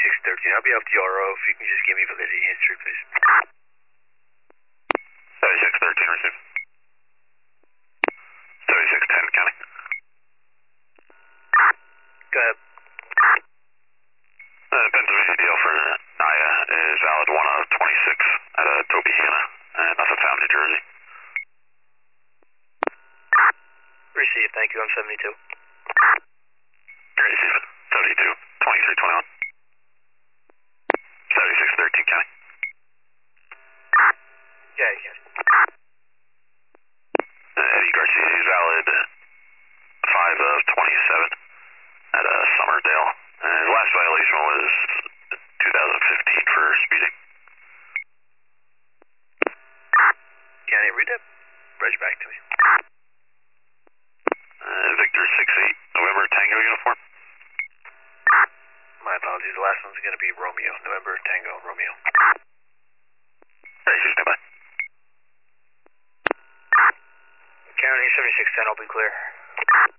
7613. I'll be off the RO. If you can just give me validity history, please. 7613, receive. 7610, county. Go ahead. Pennsylvania deal for Naya is valid 1 out of 26 at Tobyhanna, and that's Uptown, New Jersey. Receive, thank you. I'm 72. Receive. 72, 2321. 7613, county. Yeah, you can. Eddie Garcia is valid 5 of 27 at Summerdale. And his last violation was 2015 for speeding. County, read that bridge back to me. Victor 68, November Tango uniform. My apologies. The last one's going to be Romeo. November Tango Romeo. Ready, stand by. County 7610, I'll be clear.